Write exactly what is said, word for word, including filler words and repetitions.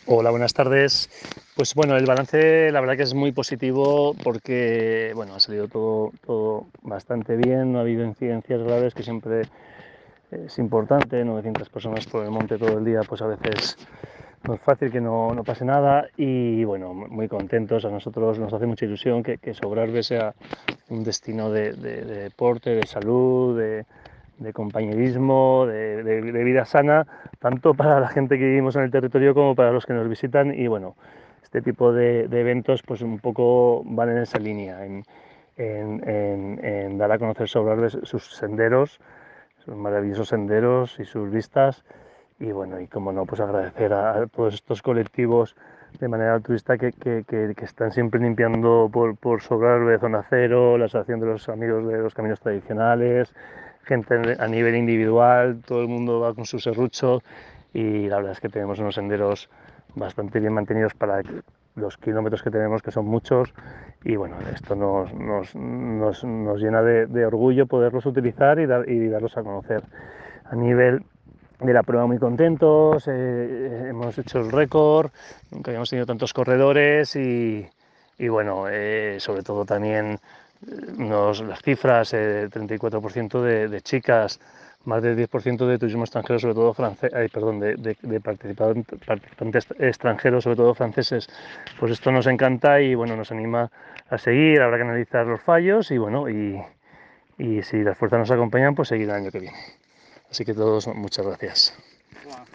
Hola, buenas tardes. Pues bueno, el balance la verdad que es muy positivo porque bueno, ha salido todo, todo bastante bien, no ha habido incidencias graves, que siempre es importante. Novecientas personas por el monte todo el día, pues a veces no es fácil que no, no pase nada, y bueno, muy contentos. A nosotros nos hace mucha ilusión que, que Sobrarbe sea un destino de, de, de deporte, de salud, de, de compañerismo, de, de, de vida sana, tanto para la gente que vivimos en el territorio como para los que nos visitan. Y bueno, este tipo de, de eventos pues un poco van en esa línea, en, en, en, en dar a conocer Sobrarbe, sus senderos, sus maravillosos senderos y sus vistas. Y bueno, y como no, pues agradecer a, a todos estos colectivos de manera altruista que, que, que, que están siempre limpiando por, por Sobrarbe, Zona Cero, la Asociación de los Amigos de los Caminos Tradicionales, gente a nivel individual, todo el mundo va con su serrucho, y la verdad es que tenemos unos senderos bastante bien mantenidos para los kilómetros que tenemos, que son muchos. Y bueno, esto nos, nos, nos, nos llena de, de orgullo poderlos utilizar y, dar, y darlos a conocer. A nivel de la prueba, muy contentos, eh, hemos hecho el récord, nunca habíamos tenido tantos corredores. Y, y bueno, eh, sobre todo también nos, las cifras, eh, treinta y cuatro por ciento de, de chicas, más del diez por ciento de turismo extranjero, sobre todo francés, ay, perdón, de, de, de participantes, participantes extranjeros, sobre todo franceses. Pues esto nos encanta y bueno, nos anima a seguir. Habrá que analizar los fallos y bueno, y, y si las fuerzas nos acompañan, pues seguir el año que viene. Así que todos, muchas gracias.